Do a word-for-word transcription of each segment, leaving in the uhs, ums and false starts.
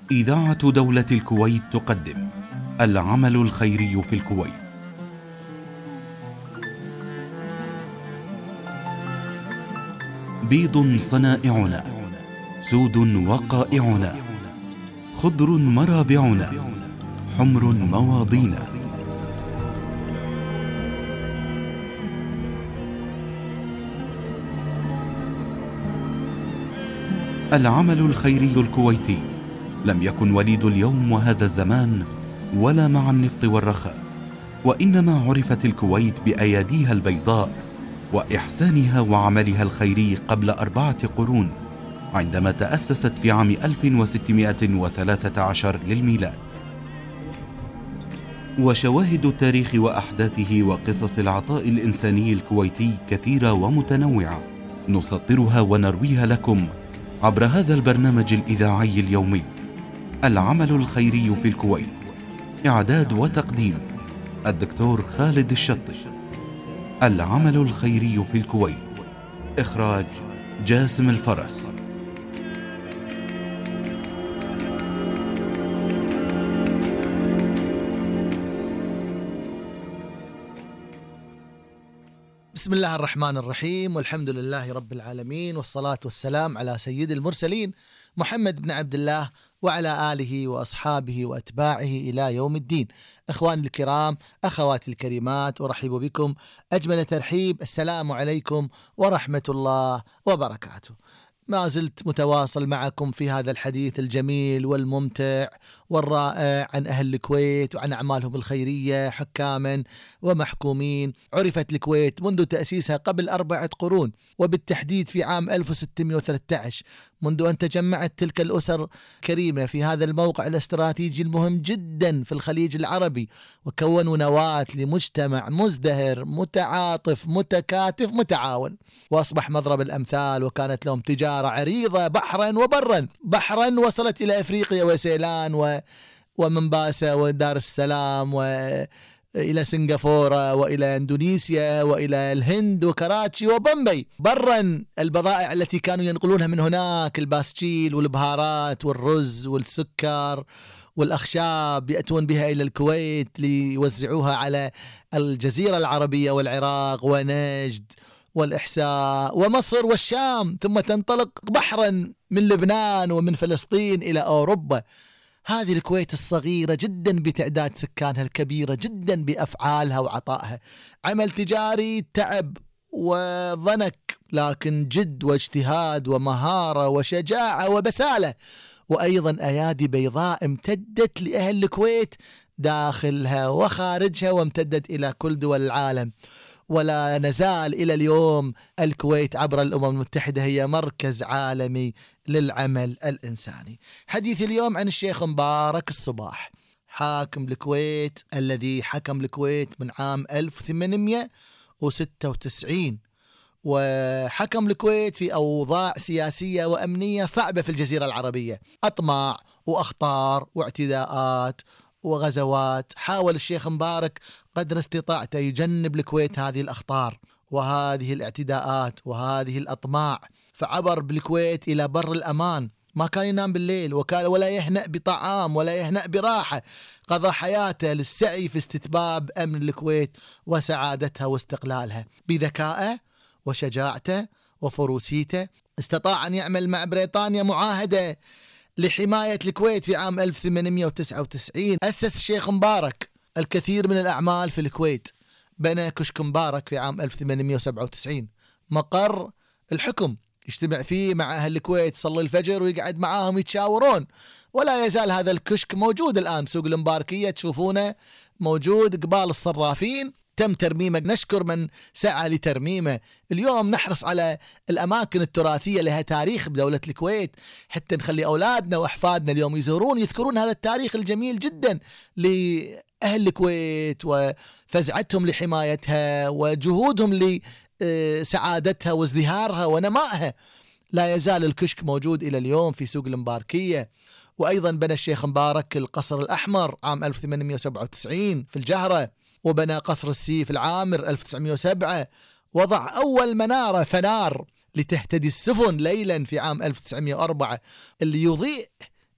إذاعة دولة الكويت تقدم العمل الخيري في الكويت. بيض صنائعنا، سود وقائعنا، خضر مرابعنا، حمر مواضينا. العمل الخيري الكويتي لم يكن وليد اليوم وهذا الزمان ولا مع النفط والرخاء، وإنما عرفت الكويت بأياديها البيضاء وإحسانها وعملها الخيري قبل أربعة قرون، عندما تأسست في عام ألف وستمائة وثلاثة عشر للميلاد. وشواهد التاريخ وأحداثه وقصص العطاء الإنساني الكويتي كثيرة ومتنوعة، نسطرها ونرويها لكم عبر هذا البرنامج الإذاعي اليومي. العمل الخيري في الكويت، إعداد وتقديم الدكتور خالد الشطي. العمل الخيري في الكويت، إخراج جاسم الفرس. بسم الله الرحمن الرحيم، والحمد لله رب العالمين، والصلاة والسلام على سيد المرسلين محمد بن عبد الله وعلى آله وأصحابه وأتباعه إلى يوم الدين. إخواني الكرام، أخواتي الكريمات، أرحب بكم أجمل ترحيب. السلام عليكم ورحمة الله وبركاته. ما زلت متواصل معكم في هذا الحديث الجميل والممتع والرائع عن أهل الكويت وعن أعمالهم الخيرية حكاما ومحكومين. عرفت الكويت منذ تأسيسها قبل أربعة قرون، وبالتحديد في عام ألف وستمائة وثلاثة عشر، منذ أن تجمعت تلك الأسر الكريمة في هذا الموقع الاستراتيجي المهم جدا في الخليج العربي، وكونوا نواة لمجتمع مزدهر متعاطف متكاتف متعاون، وأصبح مضرب الأمثال. وكانت لهم تجارة عريضة بحرا وبرا. بحرا وصلت إلى أفريقيا وسيلان و... ومنباسا ودار السلام وإلى سنغافورة وإلى إندونيسيا وإلى الهند وكراتشي وبمبي. برا البضائع التي كانوا ينقلونها من هناك، الباسكيل والبهارات والرز والسكر والأخشاب، يأتون بها إلى الكويت ليوزعوها على الجزيرة العربية والعراق ونجد والإحساء ومصر والشام، ثم تنطلق بحرا من لبنان ومن فلسطين إلى أوروبا. هذه الكويت الصغيرة جدا بتعداد سكانها، الكبيرة جدا بأفعالها وعطائها، عمل تجاري تعب وضنك، لكن جد واجتهاد ومهارة وشجاعة وبسالة، وأيضا أيادي بيضاء امتدت لأهل الكويت داخلها وخارجها، وامتدت إلى كل دول العالم. ولا نزال إلى اليوم الكويت عبر الأمم المتحدة هي مركز عالمي للعمل الإنساني. حديث اليوم عن الشيخ مبارك الصباح، حاكم الكويت الذي حكم الكويت من عام ألف وثمانمائة وستة وتسعين، وحكم الكويت في أوضاع سياسية وأمنية صعبة في الجزيرة العربية، أطماع وأخطار واعتداءات وغزوات. حاول الشيخ مبارك قدر استطاعته يجنب الكويت هذه الأخطار وهذه الاعتداءات وهذه الأطماع، فعبر بالكويت إلى بر الأمان. ما كان ينام بالليل وكان ولا يهنأ بطعام ولا يهنأ براحة. قضى حياته للسعي في استتباب أمن الكويت وسعادتها واستقلالها. بذكائه وشجاعته وفروسيته استطاع أن يعمل مع بريطانيا معاهدة لحماية الكويت في عام ألف وثمانمائة وتسعة وتسعين. أسس الشيخ مبارك الكثير من الأعمال في الكويت. بنى كشك مبارك في عام ألف وثمانمائة وسبعة وتسعين، مقر الحكم يجتمع فيه مع أهل الكويت، يصلي الفجر ويقعد معاهم يتشاورون. ولا يزال هذا الكشك موجود الآن، سوق المباركية تشوفونه موجود قبال الصرافين، تم ترميمه، نشكر من سعى لترميمه. اليوم نحرص على الأماكن التراثية لها تاريخ بدولة الكويت، حتى نخلي أولادنا وأحفادنا اليوم يزورون يذكرون هذا التاريخ الجميل جدا لأهل الكويت وفزعتهم لحمايتها وجهودهم لسعادتها وازدهارها ونمائها. لا يزال الكشك موجود إلى اليوم في سوق المباركية. وأيضا بنى الشيخ مبارك القصر الأحمر عام ألف وثمانمائة وسبعة وتسعين في الجهرة، وبنى قصر السيف العامر ألف وتسعمائة وسبعة، وضع أول منارة فنار لتهتدي السفن ليلا في عام ألف وتسعمائة وأربعة اللي يضيء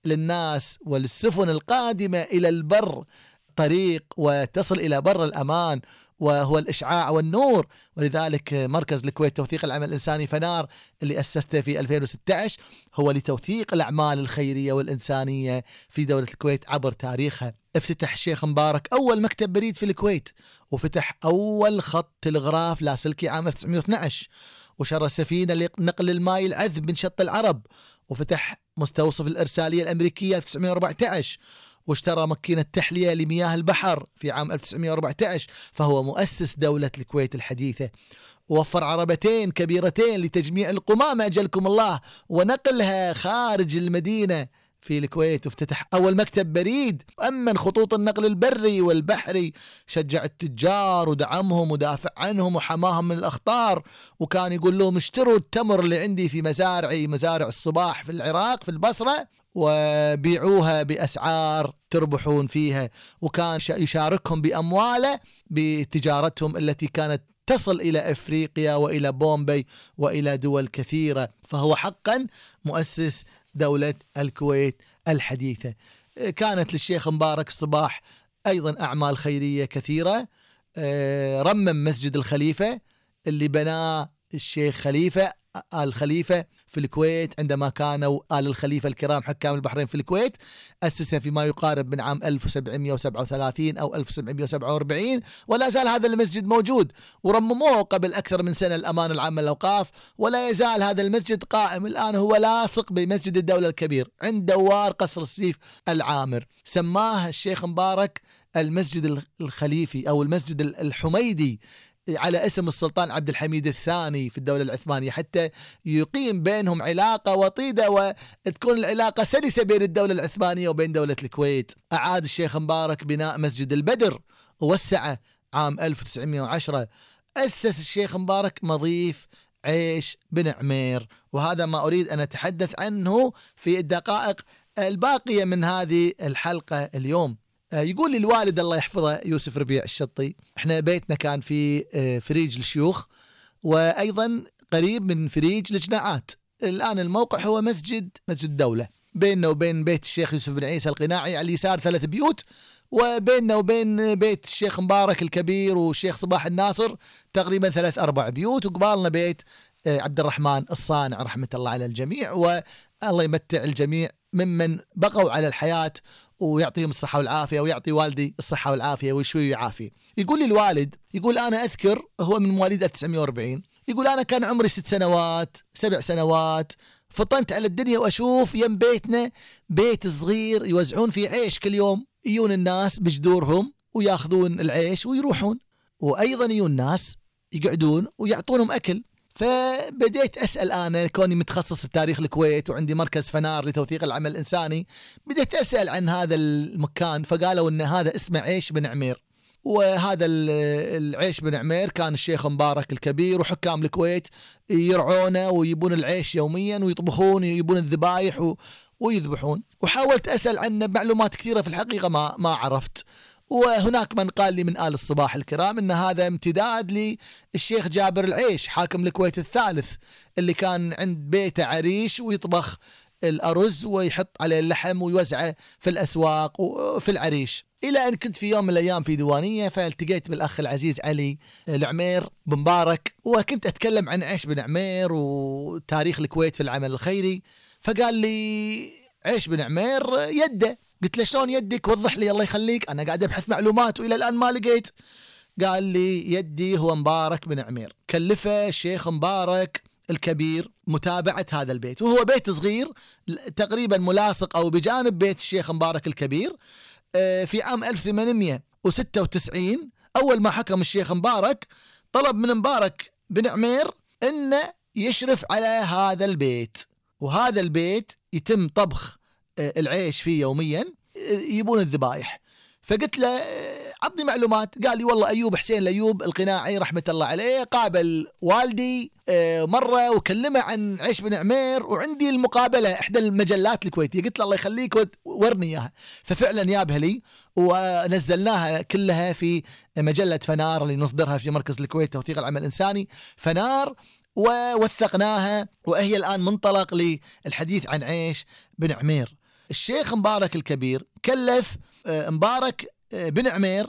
للناس وللسفن القادمة إلى البر طريق وتصل إلى بر الأمان، وهو الإشعاع والنور. ولذلك مركز الكويت توثيق العمل الإنساني فنار اللي أسسته في ألفين وستة عشر هو لتوثيق الأعمال الخيرية والإنسانية في دولة الكويت عبر تاريخها. افتتح الشيخ مبارك أول مكتب بريد في الكويت، وفتح أول خط تلغراف لاسلكي عام ألف وتسعمائة واثني عشر، وشرى سفينة لنقل الماء العذب من شط العرب، وفتح مستوصف الإرسالية الأمريكية ألف وتسعمائة وأربعة عشر، واشترى ماكينة تحلية لمياه البحر في عام ألف وتسعمائة وأربعة عشر. فهو مؤسس دولة الكويت الحديثة. ووفر عربتين كبيرتين لتجميع القمامة أجلكم الله ونقلها خارج المدينة في الكويت، وافتتح أول مكتب بريد، وأمن خطوط النقل البري والبحري، شجع التجار ودعمهم ودافع عنهم وحماهم من الأخطار، وكان يقول لهم اشتروا التمر اللي عندي في مزارعي مزارع الصباح في العراق في البصرة وبيعوها بأسعار تربحون فيها. وكان يشاركهم بأمواله بتجارتهم التي كانت تصل إلى أفريقيا وإلى بومبي وإلى دول كثيرة. فهو حقا مؤسس دولة الكويت الحديثة. كانت للشيخ مبارك الصباح أيضا أعمال خيرية كثيرة. رمم مسجد الخليفة اللي بناه الشيخ خليفة آل خليفة في الكويت عندما كانوا آل الخليفة الكرام حكام البحرين في الكويت. أسسها فيما يقارب من عام ألف وسبعمائة وسبعة وثلاثين أو ألف وسبعمائة وسبعة وأربعين، ولا زال هذا المسجد موجود، ورمموه قبل أكثر من سنة الأمانة العامة للأوقاف، ولا يزال هذا المسجد قائم الآن. هو لاصق بمسجد الدولة الكبير عند دوار قصر السيف العامر. سماه الشيخ مبارك المسجد الخليفي أو المسجد الحميدي على اسم السلطان عبد الحميد الثاني في الدولة العثمانية، حتى يقيم بينهم علاقة وطيدة وتكون العلاقة سلسة بين الدولة العثمانية وبين دولة الكويت. أعاد الشيخ مبارك بناء مسجد البدر ووسعه عام ألف وتسعمائة وعشرة. أسس الشيخ مبارك مضيف عيش بن عمير، وهذا ما أريد أن أتحدث عنه في الدقائق الباقية من هذه الحلقة اليوم. يقول لي الوالد الله يحفظه يوسف ربيع الشطي، احنا بيتنا كان في فريج الشيوخ وأيضا قريب من فريج الجناعات. الآن الموقع هو مسجد مسجد الدولة، بيننا وبين بيت الشيخ يوسف بن عيسى القناعي على اليسار ثلاث بيوت، وبيننا وبين بيت الشيخ مبارك الكبير والشيخ صباح الناصر تقريبا ثلاث أربع بيوت، وقبالنا بيت عبد الرحمن الصانع رحمة الله على الجميع، والله يمتع الجميع ممن بقوا على الحياة ويعطيهم الصحة والعافية، ويعطي والدي الصحة والعافية ويشوي ويعافي. يقول لي الوالد، يقول أنا أذكر، هو من مواليد ألف وتسعمائة وأربعين، يقول أنا كان عمري ست سنوات سبع سنوات، فطنت على الدنيا وأشوف يم بيتنا بيت صغير يوزعون فيه عيش كل يوم، يجون الناس بجدورهم وياخذون العيش ويروحون، وأيضا يجون الناس يقعدون ويعطونهم أكل. فبديت أسأل أنا كوني متخصص بتاريخ الكويت وعندي مركز فنار لتوثيق العمل الإنساني، بديت أسأل عن هذا المكان، فقالوا إن هذا اسمه عيش بن عمير، وهذا العيش بن عمير كان الشيخ مبارك الكبير وحكام الكويت يرعونه ويبون العيش يوميا ويطبخون ويبون الذبايح ويذبحون. وحاولت أسأل عنه معلومات كثيرة، في الحقيقة ما ما عرفت. وهناك من قال لي من آل الصباح الكرام إن هذا امتداد للشيخ جابر العيش حاكم الكويت الثالث، اللي كان عند بيته عريش ويطبخ الأرز ويحط عليه اللحم ويوزعه في الأسواق وفي العريش. إلى أن كنت في يوم من الأيام في ديوانية، فالتقيت بالأخ العزيز علي العمير بن مبارك، وكنت أتكلم عن عيش بن عمير وتاريخ الكويت في العمل الخيري. فقال لي عيش بن عمير يده. قلت له شلون يدك؟ وضح لي الله يخليك، أنا قاعد أبحث معلومات وإلى الآن ما لقيت. قال لي يدي هو مبارك بن عمير، كلفه الشيخ مبارك الكبير متابعة هذا البيت، وهو بيت صغير تقريبا ملاصق أو بجانب بيت الشيخ مبارك الكبير. في عام ألف وثمانمائة وستة وتسعين أول ما حكم الشيخ مبارك طلب من مبارك بن عمير أنه يشرف على هذا البيت، وهذا البيت يتم طبخ العيش فيه يوميا، يبون الذبائح. فقلت له عطني معلومات. قال لي والله أيوب حسين الأيوب القناعي رحمة الله عليه قابل والدي مرة وكلمه عن عيش بن عمير، وعندي المقابلة إحدى المجلات الكويتية. قلت له الله يخليك ورني إياها، ففعلا جابها لي ونزلناها كلها في مجلة فنار اللي نصدرها في مركز الكويت توثيق العمل الإنساني فنار، ووثقناها، وهي الآن منطلق للحديث عن عيش بن عمير. الشيخ مبارك الكبير كلف مبارك بن عمير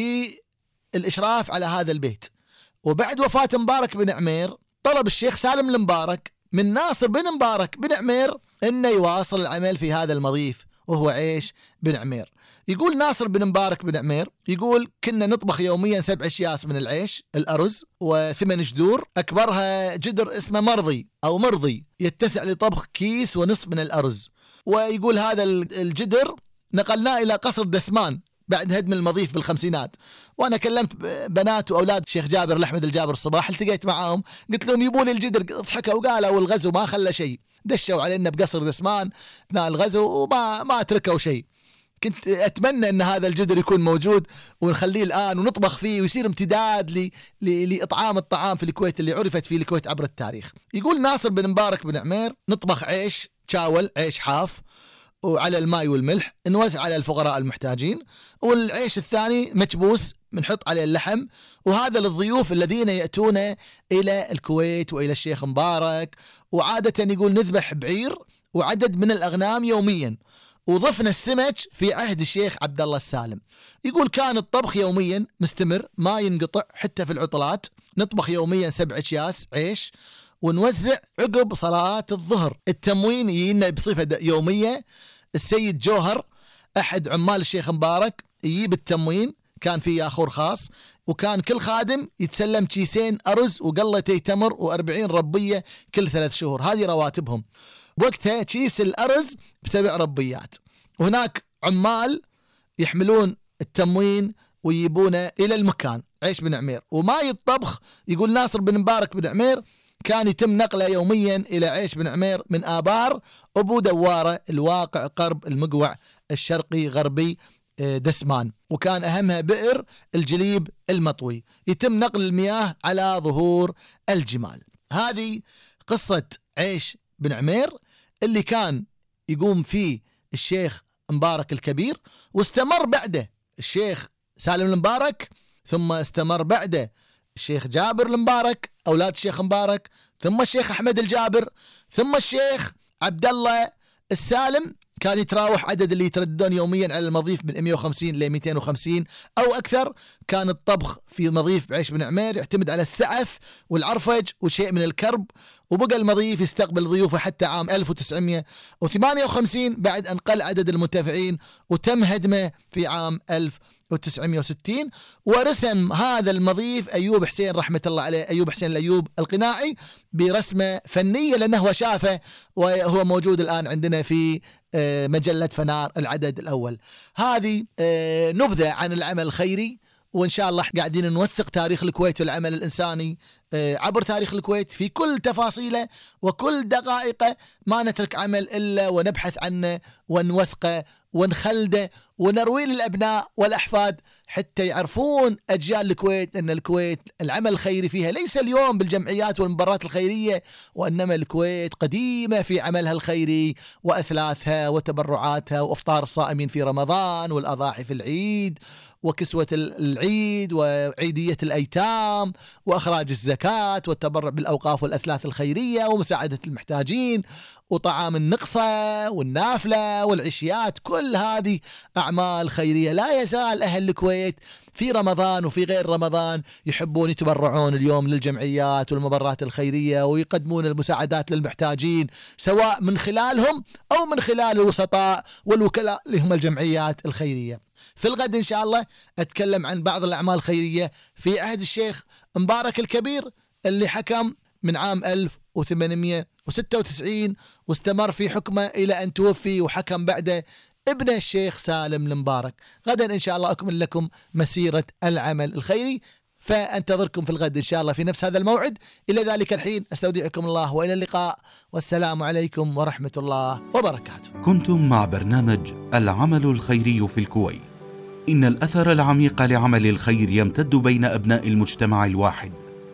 بالإشراف على هذا البيت. وبعد وفاة مبارك بن عمير طلب الشيخ سالم المبارك من ناصر بن مبارك بن عمير أنه يواصل العمل في هذا المضيف وهو عيش بن عمير. يقول ناصر بن مبارك بن عمير يقول كنا نطبخ يوميا سبع أشياس من العيش الأرز وثمان جذور، أكبرها جدر اسمه مرضي أو مرضي يتسع لطبخ كيس ونصف من الأرز. ويقول هذا الجدر نقلناه إلى قصر دسمان بعد هدم المضيف بالخمسينات. وأنا كلمت بنات وأولاد شيخ جابر الأحمد الجابر الصباح، التقيت معهم قلت لهم يبون الجدر، ضحكوا وقالوا والغزو ما خلى شيء، دشوا علينا بقصر دسمان اثناء الغزو وما ما تركوا شيء. كنت أتمنى أن هذا الجدر يكون موجود ونخليه الآن ونطبخ فيه ويصير امتداد ل... ل... لإطعام الطعام في الكويت اللي عرفت فيه الكويت عبر التاريخ. يقول ناصر بن مبارك بن عمير نطبخ عيش تشاول، عيش حاف، وعلى الماء والملح نوزع على الفقراء المحتاجين، والعيش الثاني مكبوس بنحط عليه اللحم، وهذا للضيوف الذين يأتون إلى الكويت وإلى الشيخ مبارك. وعادة يقول نذبح بعير وعدد من الأغنام يوميا، وضفنا السمك في عهد الشيخ عبد الله السالم. يقول كان الطبخ يوميا مستمر ما ينقطع حتى في العطلات، نطبخ يوميا سبع أكياس عيش ونوزع عقب صلاة الظهر. التموين يجينا بصفة يومية، السيد جوهر أحد عمال الشيخ مبارك يجيب التموين، كان فيه ياخور خاص، وكان كل خادم يتسلم كيسين أرز وقلتي تمر وأربعين ربية كل ثلاث شهور، هذه رواتبهم. وقتها كيس الأرز بسبع ربيات. وهناك عمال يحملون التموين ويجيبونه إلى المكان عيش بن عمير. وما يطبخ يقول ناصر بن مبارك بن عمير كان يتم نقله يوميا إلى عيش بن عمير من آبار أبو دوارة الواقع قرب المقوع الشرقي غربي دسمان، وكان أهمها بئر الجليب المطوي، يتم نقل المياه على ظهور الجمال. هذه قصة عيش بن عمير اللي كان يقوم فيه الشيخ مبارك الكبير، واستمر بعده الشيخ سالم المبارك، ثم استمر بعده الشيخ جابر المبارك أولاد الشيخ مبارك، ثم الشيخ أحمد الجابر، ثم الشيخ عبد الله السالم. كان يتراوح عدد اللي يترددون يوميا على المضيف من مئة وخمسين ل مئتين وخمسين أو أكثر. كان الطبخ في مضيف بعيش بن عمير يعتمد على السعف والعرفج وشيء من الكرب، وبقى المضيف يستقبل ضيوفه حتى عام ألف وتسعمئة وثمانية وخمسين بعد أن قل عدد المنتفعين، وتم هدمه في عام ألف وتسعمئة وستين. ورسم هذا المضيف أيوب حسين رحمة الله عليه، أيوب حسين الأيوب القناعي، برسمة فنية لأنه هو شافه، وهو موجود الآن عندنا في مجلة فنار العدد الأول. هذه نبذة عن العمل الخيري، وإن شاء الله قاعدين نوثق تاريخ الكويت والعمل الإنساني عبر تاريخ الكويت في كل تفاصيله وكل دقائقه. ما نترك عمل إلا ونبحث عنه ونوثقه ونخلده ونرويه للأبناء والأحفاد حتى يعرفون أجيال الكويت أن الكويت العمل الخيري فيها ليس اليوم بالجمعيات والمباريات الخيرية، وإنما الكويت قديمة في عملها الخيري وأثلاثها وتبرعاتها وأفطار الصائمين في رمضان والأضاحي في العيد وكسوة العيد وعيدية الأيتام وأخراج الزكاة والتبرع بالأوقاف والأثلاث الخيرية ومساعدة المحتاجين وطعام النقصة والنافلة والعشيات. كل هذه أعمال خيرية. لا يزال أهل الكويت في رمضان وفي غير رمضان يحبون يتبرعون اليوم للجمعيات والمباريات الخيرية ويقدمون المساعدات للمحتاجين، سواء من خلالهم أو من خلال الوسطاء والوكلاء اللي هم الجمعيات الخيرية. في الغد إن شاء الله أتكلم عن بعض الأعمال الخيرية في عهد الشيخ مبارك الكبير اللي حكم من عام ألف وثمانمئة وستة وتسعين واستمر في حكمه إلى أن توفي، وحكم بعده ابن الشيخ سالم المبارك. غدا إن شاء الله أكمل لكم مسيرة العمل الخيري، فأنتظركم في الغد إن شاء الله في نفس هذا الموعد. إلى ذلك الحين أستودعكم الله وإلى اللقاء، والسلام عليكم ورحمة الله وبركاته. كنتم مع برنامج العمل الخيري في الكويت. إن الأثر العميق لعمل الخير يمتد بين أبناء المجتمع الواحد،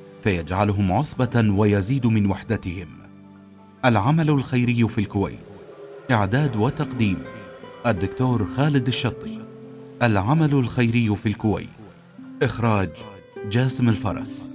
فيجعلهم عصبة ويزيد من وحدتهم. العمل الخيري في الكويت، إعداد وتقديم الدكتور خالد الشطي. العمل الخيري في الكويت، إخراج جاسم الفرس.